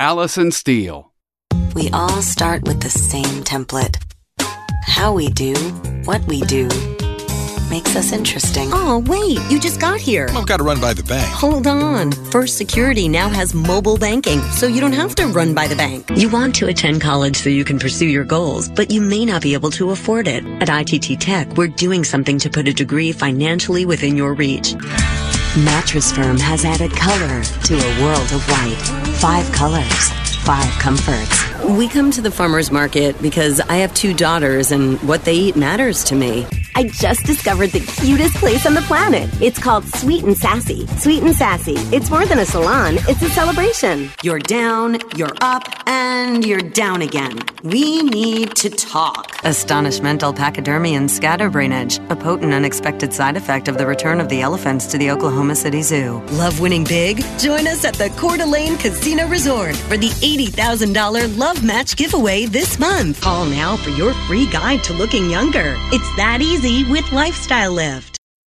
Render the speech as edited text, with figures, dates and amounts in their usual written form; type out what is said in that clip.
Allison Steele. We all start with the same template. How we do what we do makes us interesting. Oh, wait, you just got here. I've got to run by the bank. Hold on. First Security now has mobile banking, so you don't have to run by the bank. You want to attend college so you can pursue your goals, but you may not be able to afford it. At ITT Tech, we're doing something to put a degree financially within your reach. Mattress Firm has added color to a world of white. 5 colors, 5 comforts. We come to the farmer's market because I have 2 daughters and what they eat matters to me. I just discovered the cutest place on the planet. It's called Sweet and Sassy. Sweet and Sassy. It's more than a salon. It's a celebration. You're down, you're up, and you're down again. We need to talk. Astonishmental pachydermy and scatterbrainage, a potent unexpected side effect of the return of the elephants to the Oklahoma City Zoo. Love winning big? Join us at the Coeur d'Alene Casino Resort for the $80,000 Love Match giveaway this month. Call now for your free guide to looking younger. It's that easy with Lifestyle Lift.